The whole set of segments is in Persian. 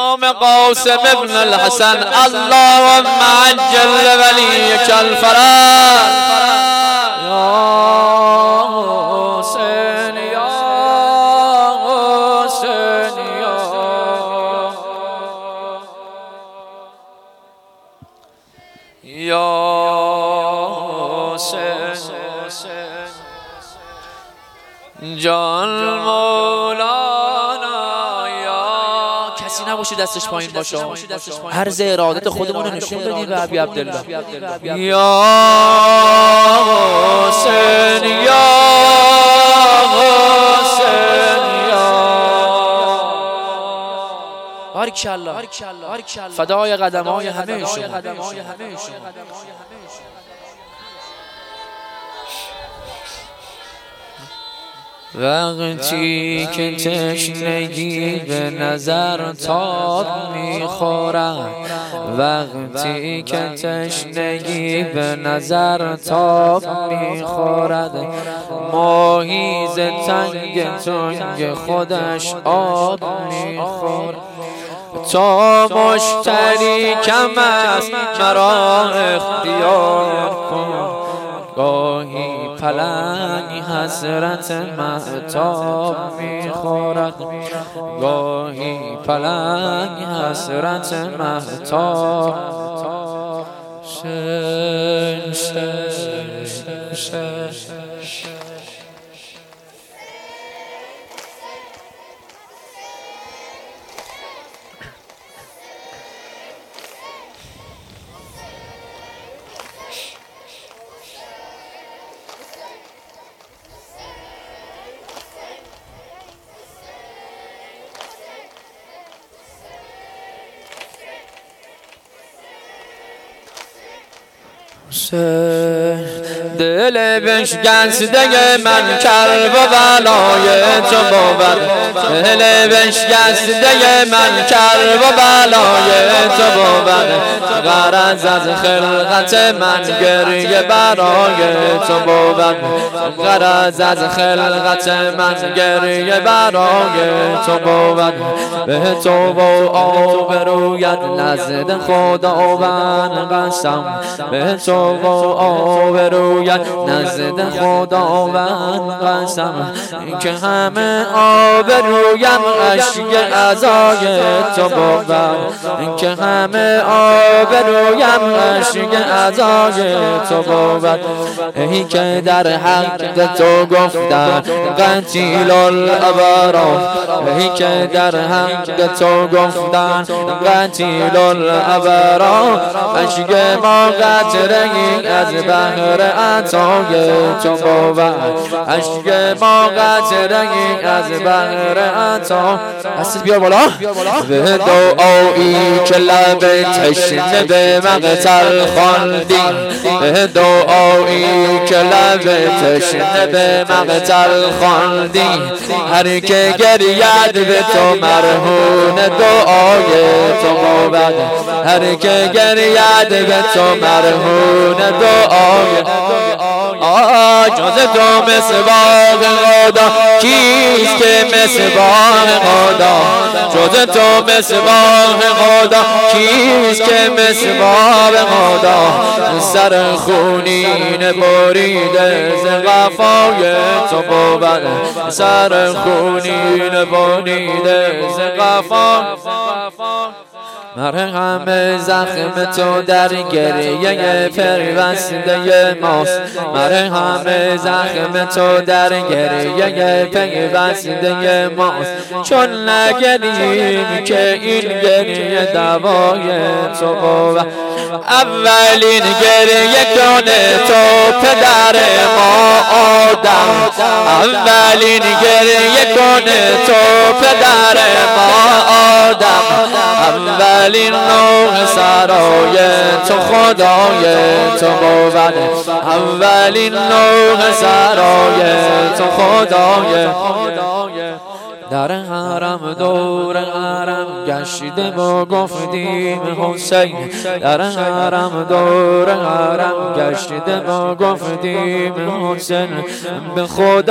نام قاسم ابن الحسن اللهم عجل وليك الفرج یا حسین یا حسین یا حسین جان مولانا یا کسی نباشه دستش پایین باشه عرض ارادت خودمون رو نشون بدیم به ابی عبدالله یا حسین یا حسین یا بارکالله فدای قدم‌های همه شما وقتی که تشنگی به نظر تاب میخورد وقتی که تشنگی به نظر تاب میخورد ماهی ز تنگ خودش آب میخورد تا مشتری کم است مرا اختیار کن گاهی پلنگ حسرت مهتاب میخورد گاهی پلنگ حسرت مهتاب دل بشکسته من کرب و بلای تو بود دل بشکسته من کرب و بلای تو بود غرض از خلقت من گریه برای تو بود غرض از خلقت من گریه برای تو بود به تو و آبرویت نزد خداوند قسم به تو و آبرویت نزد خداوند قسم که همه آبرویم اشک عزای تو بود که همه آبرویم اشک عزای تو بود ای که در حق تو گفتن قتیل الابرار ای که در حق تو گفتن قتیل الابرار اشک ما قطره از بحر عطای تو بود اشک ما قطره از بحر عطا دست بیار بالا به دعایی که لب تشنه به مقتل خواندی به دعایی که لب تشنه به مقتل خواندی هر که گرید به تو مرهون دعای تو بود هر که گرید به تو مرهون دعای جز تو مصباح خدا کیست که مصباح خدا جز تو مصباح خدا کیست که مصباح خدا سر خونین بریده ز قفای تو بود سر خونین بریده ز قفا مرهم زخم تو در گریه پیوسته ماست مرهم زخم تو در گریه پیوسته ماست چون نگریم که این گریه دوای تو بود اولین گریه کنه تو پدر ما آدم اولین گریه کنه تو پدر ما آدم اولین نوح سرای تو خدای تو بود اولین نوح سرای تو خدای در حرم دور حرم گشته و گفتیم حسین، در حرم دور حرم گشته و گفتیم حسین. به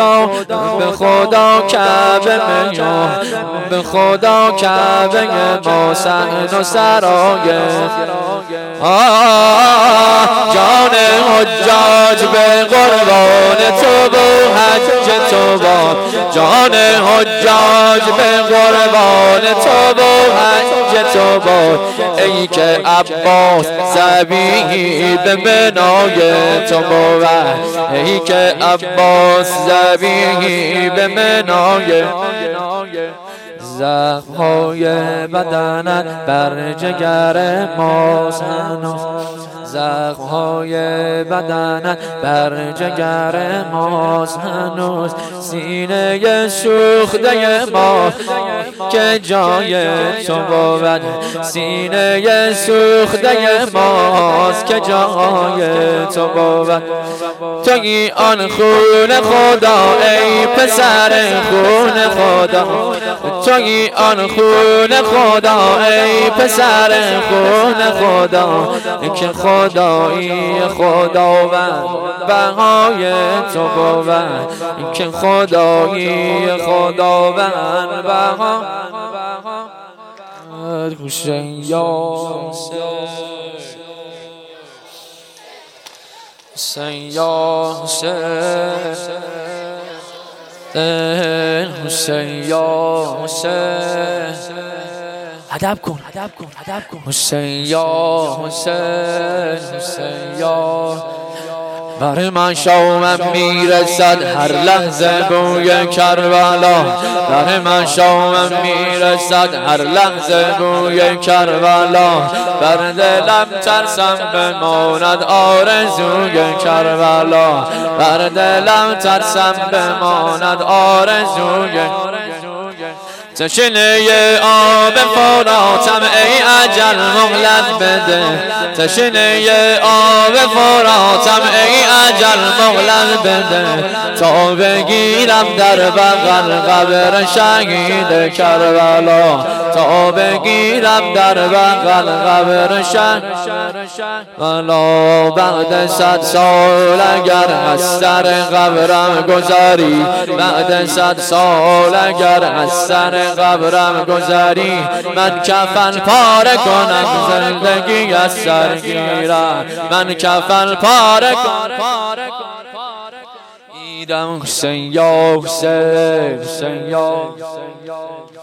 خدا کعبه میان، به خدا کعبه ما صحن و سرایه. جان حجاج به قربان تو و حج تو باد، جان حجاج به قربان تو و حج تو باد. ای که عباس ذبیحی به بنای تو بود، ای که عباس ذبیحی به بنای. زخم‌های بدنت بر جگر ماست هنوز، زخم‌های بدنت بر جگر ماست هنوز. سینه سوخته ما که جای تو بود، سینه سوخته ماست که جای تو بود. تویی آن خون خدا ای پسر خون خدا، تویی آن خون خدا ای پسر خون خدا. که خدایی خداوند بهای تو بود، که خدایی خداوند بها. حسین یا حسین یا حسین یا حسین. ادب کن حسین یا حسین یا. بر من شومم میرسد هر لحظه بوی کربلا، بر من شومم میرسد هر لحظه بوی کربلا. بر دلم ترسم بماند آرزوی کربلا، بر دلم ترسم بماند آرزوی. تشنه آب فراتم ای اجل مهلت بده، تشنه آب فراتم ای اجل مهلت بده. تا بگیرم در بغل قبر شهید کربلا، تا بگیرم در بغل قبر شهید. بعد 100 سال اگر از سر قبرم گذاری، بعد 100 سال اگر از سر قبرم گذاری. من کفن پاره کنم زندگی از سر گیرم، من کفن پاره کنم. ایدم حسین یا حسین، حسین یا